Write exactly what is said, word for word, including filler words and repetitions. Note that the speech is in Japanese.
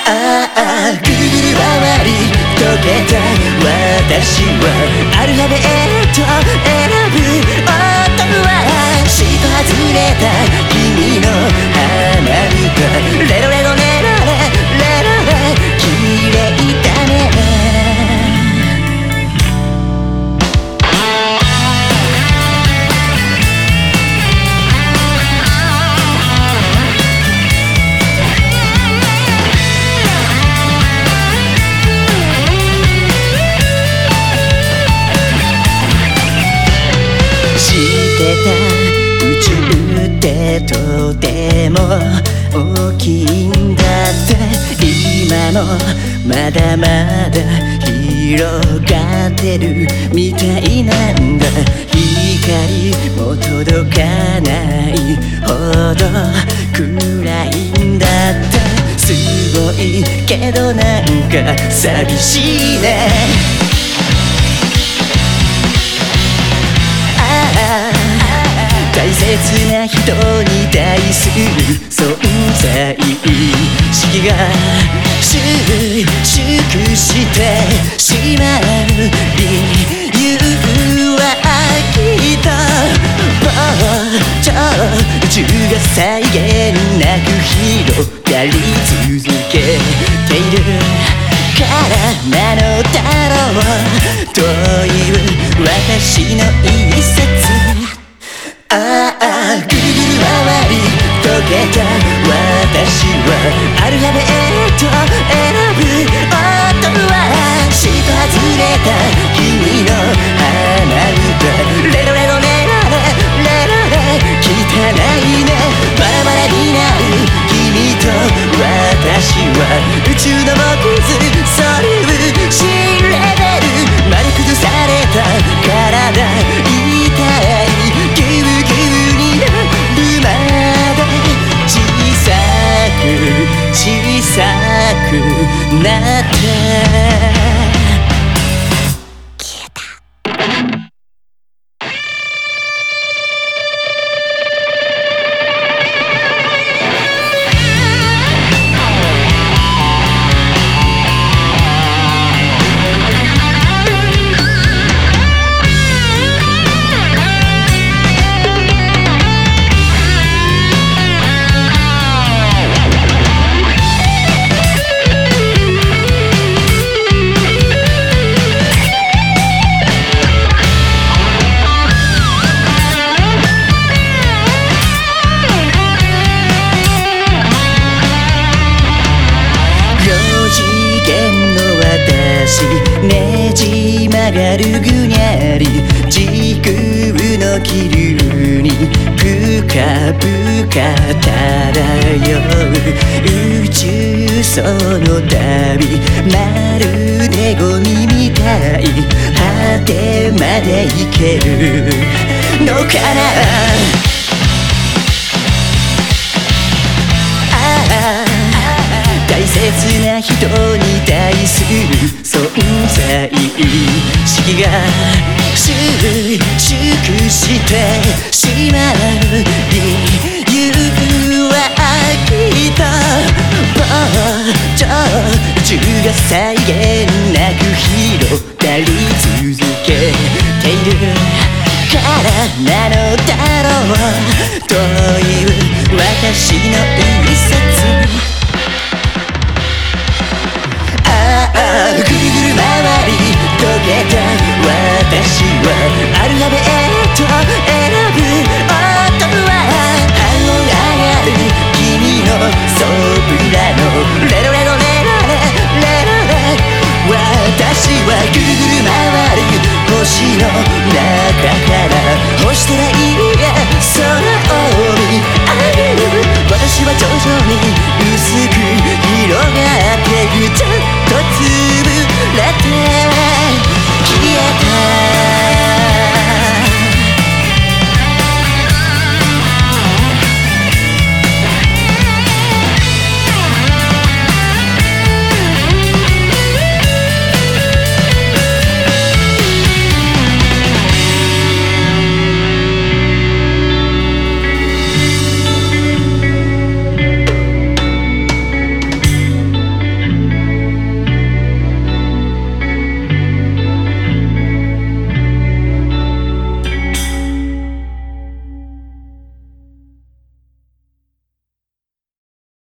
ああぐるぐる回り溶けた私はアルファベット選ぶ音はシート外れた君の花歌レロレロレロレレロレ綺麗だね宇宙ってとても大きいんだって今もまだまだ広がってるみたいなんだ光も届かないほど暗いんだってすごいけどなんか寂しいね大切な人に対する存在意識が収縮してしまう理由はきっともうちょ宇宙が際限なく広がり続けているからなのだろうという私の一節ああぐるぐる回り溶けた私はアルファベット選ぶ音はシート外れた君の花歌レロレロレロレレロレ汚いねバラバラになる君と私は宇宙の木図それを知れてる丸崩された体痛い小さくなって消えたねじ曲がるぐにゃり時空の気流にぷかぷか漂う宇宙その旅まるでゴミみたい果てまで行けるのかな大切な人に対する存在意識が収縮してしまう理由はきっともうちょ宇宙が際限なく広がり続けているからなのだろうという私の一節ぐるぐる回り溶けた私はアルファベット選ぶ音は反応がある君のソプラノレロレロレロレレロレ私はぐるぐる回る星の中から星空いや空を見上げる私は徐々に